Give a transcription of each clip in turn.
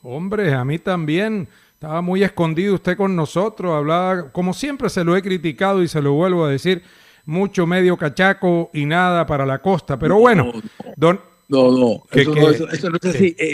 Hombre, a mí también. Estaba muy escondido usted con nosotros, hablaba, como siempre se lo he criticado y se lo vuelvo a decir, mucho medio cachaco y nada para la costa. Pero bueno, No, don, no, que, que, eso no es que, así.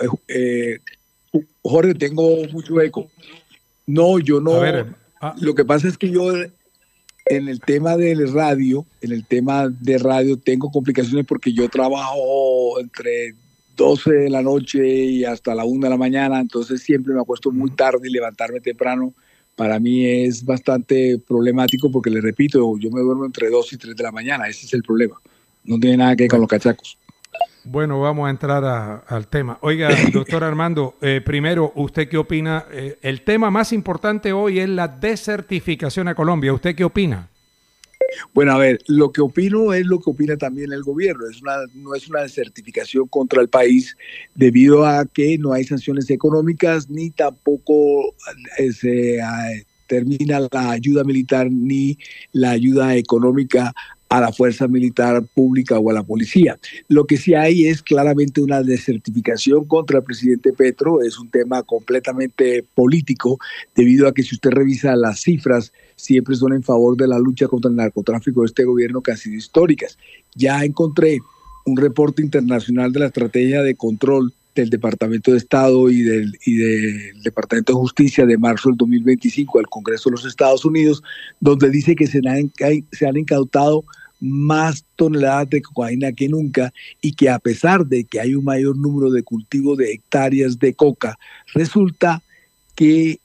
Jorge, tengo mucho eco. No, yo a no. ver, Lo que pasa es que yo en el tema del radio, en el tema de radio, tengo complicaciones porque yo trabajo entre 12 de la noche y hasta la 1 de la mañana, entonces siempre me acuesto muy tarde y levantarme temprano. Para mí es bastante problemático porque, le repito, yo me duermo entre 2 y 3 de la mañana, ese es el problema. No tiene nada que ver con bueno, los cachacos. bueno, vamos a entrar al tema. Oiga, doctor Armando, primero, ¿usted qué opina? El tema más importante hoy es la desertificación a Colombia. ¿Usted qué opina? Bueno, a ver, lo que opino es lo que opina también el gobierno. No es una desertificación contra el país debido a que no hay sanciones económicas ni tampoco termina la ayuda militar ni la ayuda económica a la fuerza militar pública o a la policía. Lo que sí hay es claramente una desertificación contra el presidente Petro. Es un tema completamente político debido a que, si usted revisa las cifras, siempre son en favor de la lucha contra el narcotráfico de este gobierno, que han sido históricas. Ya encontré un reporte internacional de la estrategia de control del Departamento de Estado y del Departamento de Justicia de marzo del 2025 al Congreso de los Estados Unidos, donde dice que se han incautado más toneladas de cocaína que nunca, y que, a pesar de que hay un mayor número de cultivos de hectáreas de coca, resulta que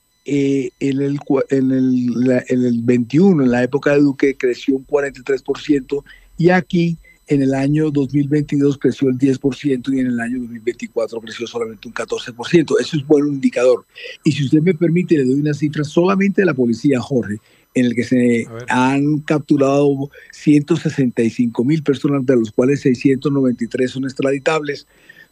en el 21, en la época de Duque, creció un 43%, y aquí en el año 2022 creció el 10%, y en el año 2024 creció solamente un 14%. Eso es buen indicador. Y si usted me permite, le doy una cifra solamente de la policía, Jorge, en el que se A ver. han capturado 165.000 personas, de los cuales 693 son extraditables,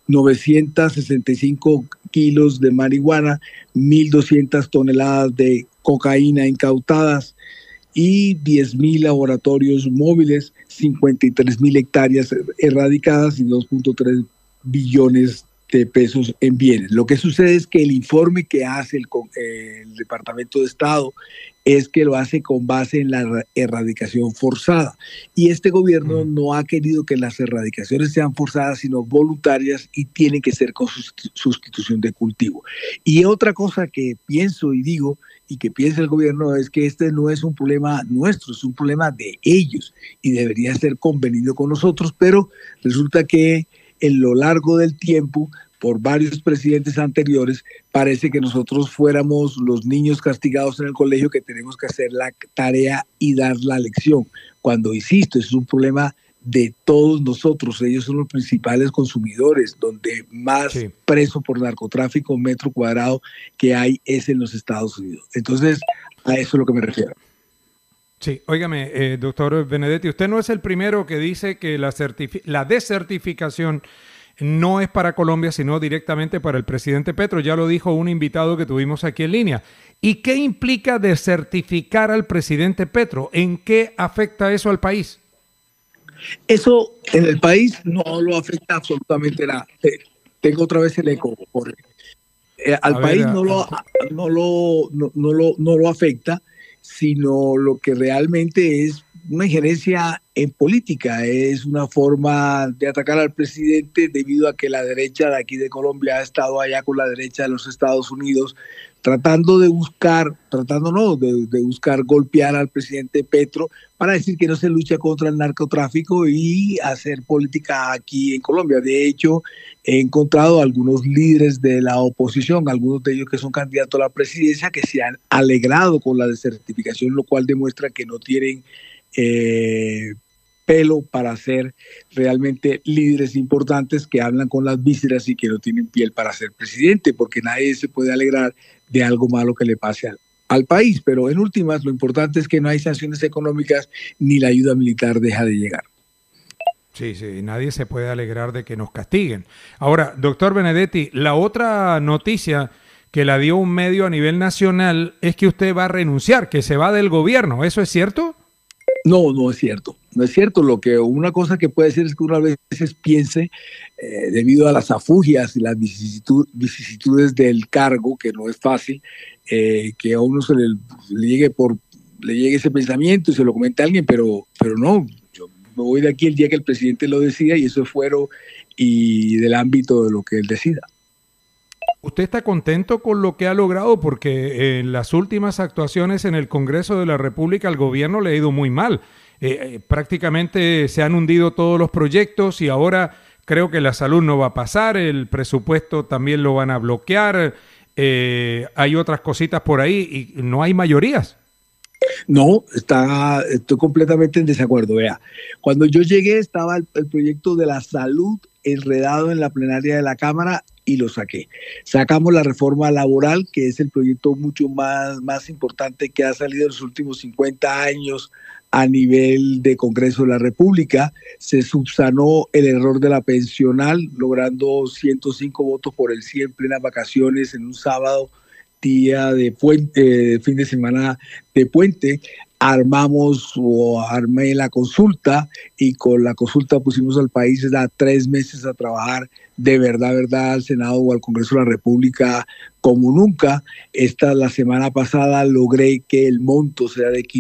965 kilos de marihuana, 1.200 toneladas de cocaína incautadas y 10.000 laboratorios móviles, 53.000 hectáreas erradicadas y 2.3 billones de pesos en bienes. Lo que sucede es que el informe que hace el Departamento de Estado es que lo hace con base en la erradicación forzada. Y este gobierno no ha querido que las erradicaciones sean forzadas, sino voluntarias, y tienen que ser con sustitución de cultivo. Y otra cosa que pienso y digo, y que piensa el gobierno, es que este no es un problema nuestro, es un problema de ellos y debería ser convenido con nosotros, pero resulta que en lo largo del tiempo, por varios presidentes anteriores, parece que nosotros fuéramos los niños castigados en el colegio, que tenemos que hacer la tarea y dar la lección. Cuando, insisto, es un problema de todos nosotros. Ellos son los principales consumidores. Donde más preso por narcotráfico metro cuadrado que hay es en los Estados Unidos. Entonces, a eso es lo que me refiero. Sí, óigame, doctor Benedetti, usted no es el primero que dice que la desertificación no es para Colombia, sino directamente para el presidente Petro. Ya lo dijo un invitado que tuvimos aquí en línea. ¿Y qué implica desertificar al presidente Petro? ¿En qué afecta eso al país? Eso en el país no lo afecta absolutamente nada. Tengo otra vez el eco, Jorge. Al país no lo afecta, sino lo que realmente es una injerencia en política, es una forma de atacar al presidente, debido a que la derecha de aquí de Colombia ha estado allá con la derecha de los Estados Unidos de buscar golpear al presidente Petro para decir que no se lucha contra el narcotráfico y hacer política aquí en Colombia. De hecho, he encontrado algunos líderes de la oposición, algunos de ellos que son candidatos a la presidencia, que se han alegrado con la desertificación, lo cual demuestra que no tienen pelo para ser realmente líderes importantes, que hablan con las vísceras y que no tienen piel para ser presidente, porque nadie se puede alegrar de algo malo que le pase al país. Pero en últimas, lo importante es que no hay sanciones económicas ni la ayuda militar deja de llegar. Sí, nadie se puede alegrar de que nos castiguen. Ahora, doctor Benedetti, la otra noticia que la dio un medio a nivel nacional es que usted va a renunciar, que se va del gobierno. ¿Eso es cierto? No, no es cierto. No es cierto. Una cosa que puede ser es que uno a veces piense, debido a las afugias y las vicisitudes del cargo, que no es fácil, que a uno le llegue le llegue ese pensamiento y se lo comente a alguien, pero no. Yo me voy de aquí el día que el presidente lo decida y eso es fuero y del ámbito de lo que él decida. ¿Usted está contento con lo que ha logrado? Porque en las últimas actuaciones en el Congreso de la República al gobierno le ha ido muy mal. Prácticamente se han hundido todos los proyectos y ahora creo que la salud no va a pasar, el presupuesto también lo van a bloquear, hay otras cositas por ahí y no hay mayorías. No, estoy completamente en desacuerdo. Vea, cuando yo llegué estaba el proyecto de la salud enredado en la plenaria de la Cámara y lo saqué. Sacamos la reforma laboral, que es el proyecto mucho más importante que ha salido en los últimos 50 años a nivel de Congreso de la República. Se subsanó el error de la pensional, logrando 105 votos por el 100 plenas vacaciones en un sábado, día de puente, fin de semana de puente. Armé la consulta y con la consulta pusimos al país a 3 meses a trabajar de verdad al Senado o al Congreso de la República como nunca. La semana pasada logré que el monto sea de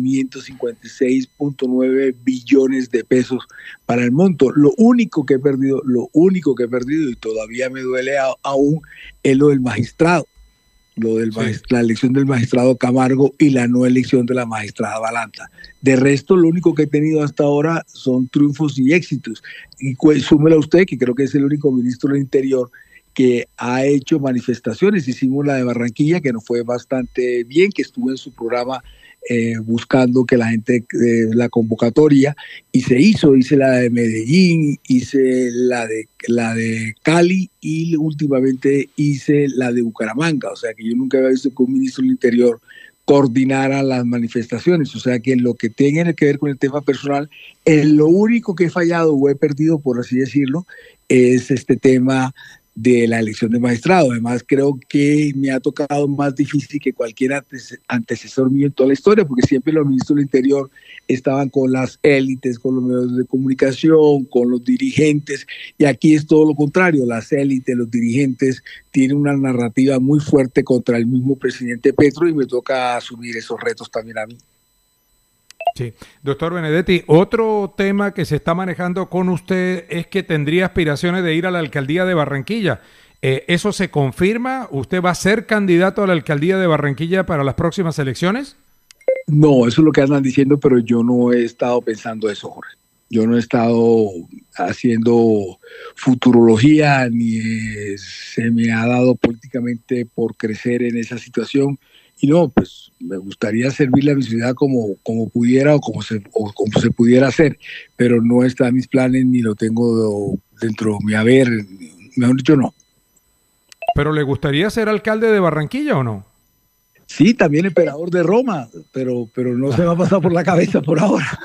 556.9 billones de pesos para el monto. Lo único que he perdido y todavía me duele aún es lo del magistrado. La elección del magistrado Camargo y la no elección de la magistrada Balanta. De resto, lo único que he tenido hasta ahora son triunfos y éxitos. Y súmela usted, que creo que es el único ministro del Interior que ha hecho manifestaciones. Hicimos la de Barranquilla, que nos fue bastante bien, que estuvo en su programa buscando que la gente, la convocatoria, y hice la de Medellín, hice la de Cali y últimamente hice la de Bucaramanga. O sea que yo nunca había visto que un ministro del Interior coordinara las manifestaciones. O sea que en lo que tenga que ver con el tema personal, en lo único que he fallado o he perdido, por así decirlo, es este tema de la elección de magistrado. Además, creo que me ha tocado más difícil que cualquier antecesor mío en toda la historia, porque siempre los ministros del Interior estaban con las élites, con los medios de comunicación, con los dirigentes, y aquí es todo lo contrario. Las élites, los dirigentes tienen una narrativa muy fuerte contra el mismo presidente Petro y me toca asumir esos retos también a mí. Sí, doctor Benedetti, otro tema que se está manejando con usted es que tendría aspiraciones de ir a la alcaldía de Barranquilla. ¿Eso se confirma? ¿Usted va a ser candidato a la alcaldía de Barranquilla para las próximas elecciones? No, eso es lo que andan diciendo, pero yo no he estado pensando eso, Jorge. Yo no he estado haciendo futurología ni se me ha dado políticamente por crecer en esa situación. Y no, pues me gustaría servirle a mi ciudad como pudiera o como se pudiera hacer, pero no está en mis planes ni lo tengo dentro de mi haber. Mejor dicho, no. ¿Pero le gustaría ser alcalde de Barranquilla o no? Sí, también emperador de Roma, pero no se me ha pasado por la cabeza por ahora.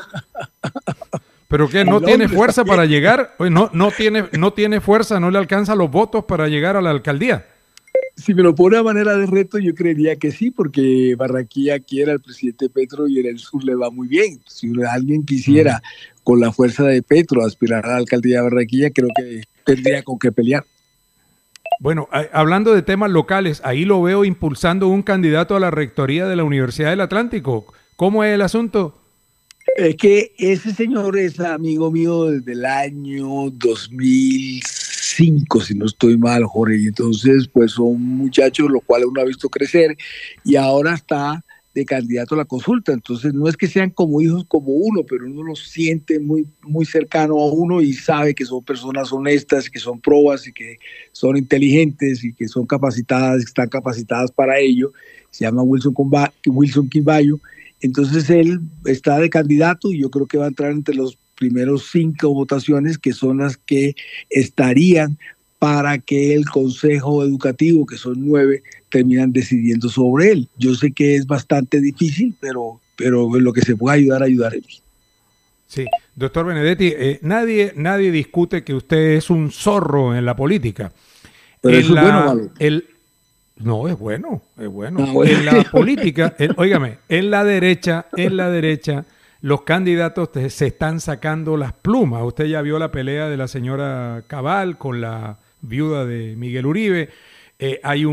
¿Pero qué? ¿No tiene fuerza para llegar? Oye, no tiene fuerza, no le alcanza los votos para llegar a la alcaldía. Si me lo pone a manera de reto, yo creería que sí, porque Barranquilla quiere al presidente Petro y en el sur le va muy bien. Si alguien quisiera, con la fuerza de Petro, aspirar a la alcaldía de Barranquilla, creo que tendría con qué pelear. Bueno, hablando de temas locales, ahí lo veo impulsando un candidato a la rectoría de la Universidad del Atlántico. ¿Cómo es el asunto? Es que ese señor es amigo mío desde el año 2005, si no estoy mal, Jorge. Y entonces, pues son muchachos los cuales uno ha visto crecer y ahora está de candidato a la consulta. Entonces, no es que sean como hijos como uno, pero uno los siente muy, muy cercano a uno y sabe que son personas honestas, que son probas y que son inteligentes y que son capacitadas, que están capacitadas para ello. Se llama Wilson Quimbayo. Entonces él está de candidato y yo creo que va a entrar entre los primeros 5 votaciones, que son las que estarían para que el Consejo Educativo, que son 9, terminan decidiendo sobre él. Yo sé que es bastante difícil, pero en lo que se pueda ayudaremos. Sí, doctor Benedetti, nadie discute que usted es un zorro en la política. Pero eso es bueno o malo. No, es bueno. Ah, bueno. En la política, óigame, en la derecha, los candidatos se están sacando las plumas. Usted ya vio la pelea de la señora Cabal con la viuda de Miguel Uribe. Hay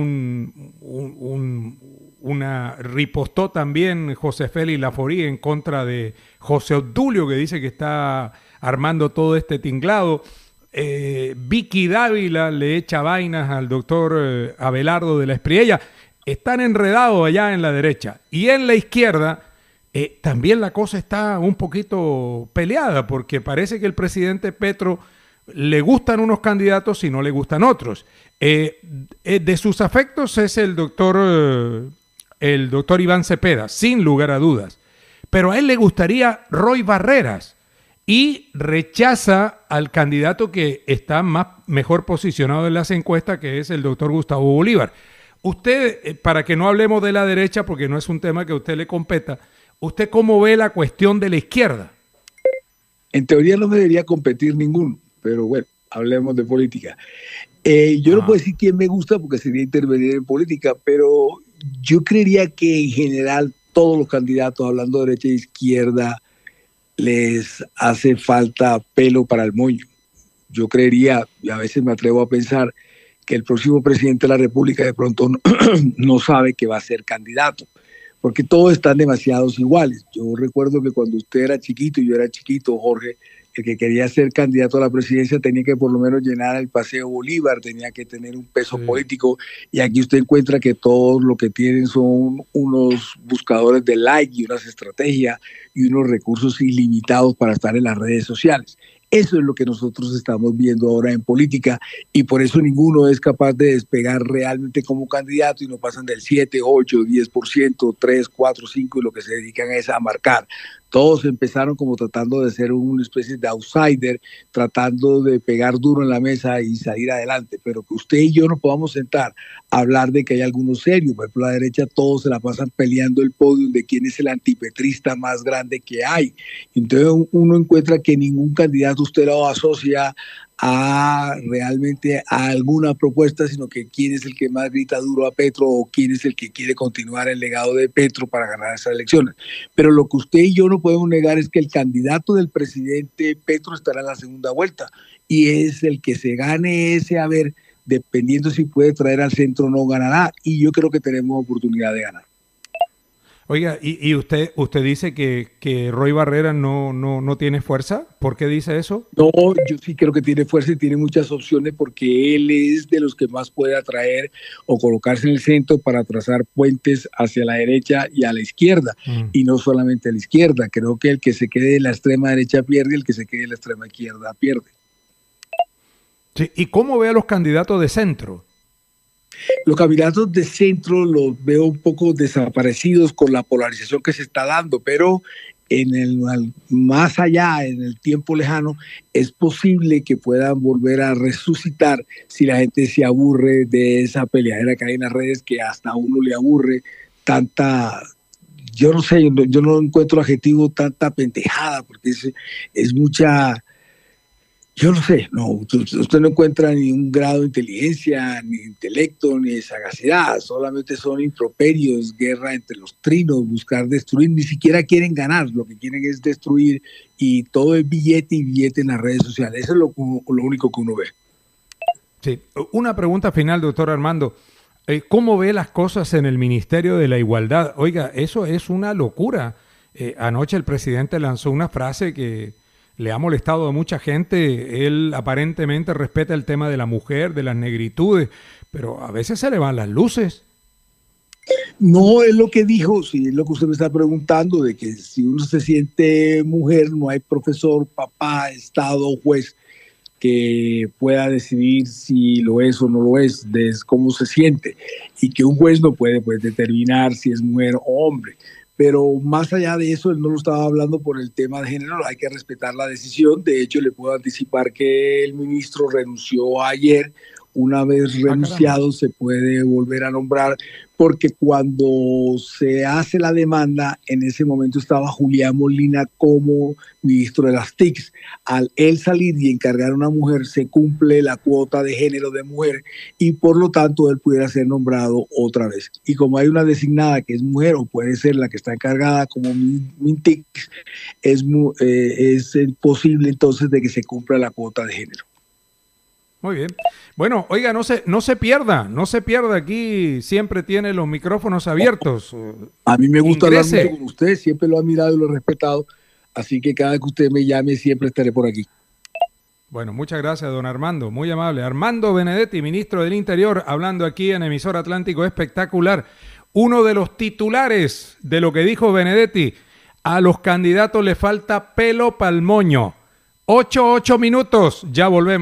una ripostó también José Félix Laforí en contra de José Obdulio, que dice que está armando todo este tinglado. Vicky Dávila le echa vainas al doctor Abelardo de la Espriella. Están enredados allá en la derecha. Y en la izquierda también la cosa está un poquito peleada, porque parece que el presidente Petro le gustan unos candidatos y no le gustan otros. De sus afectos es el doctor Iván Cepeda, sin lugar a dudas. Pero a él le gustaría Roy Barreras y rechaza al candidato que está mejor posicionado en las encuestas, que es el doctor Gustavo Bolívar. Usted, para que no hablemos de la derecha, porque no es un tema que a usted le competa, ¿usted cómo ve la cuestión de la izquierda? En teoría no me debería competir ninguno, pero bueno, hablemos de política. Yo no puedo decir quién me gusta porque sería intervenir en política, pero yo creería que en general todos los candidatos, hablando de derecha e izquierda, les hace falta pelo para el moño. Yo creería, y a veces me atrevo a pensar, que el próximo presidente de la República de pronto no sabe que va a ser candidato, porque todos están demasiados iguales. Yo recuerdo que cuando usted era chiquito y yo era chiquito, Jorge, el que quería ser candidato a la presidencia tenía que por lo menos llenar el Paseo Bolívar, tenía que tener un peso político, y aquí usted encuentra que todos lo que tienen son unos buscadores de like y unas estrategias y unos recursos ilimitados para estar en las redes sociales. Eso es lo que nosotros estamos viendo ahora en política, y por eso ninguno es capaz de despegar realmente como candidato y no pasan del 7, 8, 10%, 3, 4, 5, y lo que se dedican es a marcar. Todos empezaron como tratando de ser una especie de outsider, tratando de pegar duro en la mesa y salir adelante, pero que usted y yo nos podamos sentar a hablar de que hay algunos serios. Por ejemplo, la derecha todos se la pasan peleando el podio de quién es el antipetrista más grande que hay. Entonces uno encuentra que ningún candidato usted lo asocia realmente a alguna propuesta, sino que quién es el que más grita duro a Petro o quién es el que quiere continuar el legado de Petro para ganar esas elecciones. Pero lo que usted y yo no podemos negar es que el candidato del presidente Petro estará en la segunda vuelta, y es el que se gane ese, a ver, dependiendo si puede traer al centro, no ganará, y yo creo que tenemos oportunidad de ganar. Oiga, y usted dice que Roy Barreras no tiene fuerza. ¿Por qué dice eso? No, yo sí creo que tiene fuerza y tiene muchas opciones, porque él es de los que más puede atraer o colocarse en el centro para trazar puentes hacia la derecha y a la izquierda, y no solamente a la izquierda. Creo que el que se quede en la extrema derecha pierde, y el que se quede en la extrema izquierda pierde. Sí, ¿y cómo ve a los candidatos de centro? Los candidatos de centro los veo un poco desaparecidos con la polarización que se está dando, pero más allá, en el tiempo lejano, es posible que puedan volver a resucitar si la gente se aburre de esa peleadera que hay en las redes, que hasta a uno le aburre tanta, yo no sé, yo no encuentro adjetivo, tanta pendejada, porque es mucha. Yo no sé, no, usted no encuentra ni un grado de inteligencia, ni de intelecto, ni de sagacidad, solamente son improperios, guerra entre los trinos, buscar destruir, ni siquiera quieren ganar, lo que quieren es destruir, y todo es billete y billete en las redes sociales. Eso es lo único que uno ve. Sí, una pregunta final, doctor Armando. ¿Cómo ve las cosas en el Ministerio de la Igualdad? Oiga, eso es una locura. Anoche el presidente lanzó una frase que le ha molestado a mucha gente. Él aparentemente respeta el tema de la mujer, de las negritudes, pero a veces se le van las luces. No es lo que dijo, sí, es lo que usted me está preguntando, de que si uno se siente mujer, no hay profesor, papá, Estado o juez que pueda decidir si lo es o no lo es, de cómo se siente, y que un juez no puede determinar si es mujer o hombre. Pero más allá de eso, él no lo estaba hablando por el tema de género, hay que respetar la decisión. De hecho, le puedo anticipar que el ministro renunció ayer una vez renunciado se puede volver a nombrar, porque cuando se hace la demanda, en ese momento estaba Julián Molina como ministro de las TICs. Al él salir y encargar a una mujer, se cumple la cuota de género de mujer y por lo tanto él pudiera ser nombrado otra vez. Y como hay una designada que es mujer o puede ser la que está encargada como MINTICs, es posible entonces de que se cumpla la cuota de género. Muy bien. Bueno, oiga, no se pierda aquí, siempre tiene los micrófonos abiertos. A mí me gusta hablar mucho con usted, siempre lo he admirado y lo he respetado, así que cada vez que usted me llame siempre estaré por aquí. Bueno, muchas gracias, don Armando, muy amable. Armando Benedetti, ministro del Interior, hablando aquí en Emisor Atlántico Espectacular. Uno de los titulares de lo que dijo Benedetti: a los candidatos les falta pelo pa'l moño. 8 minutos, ya volvemos.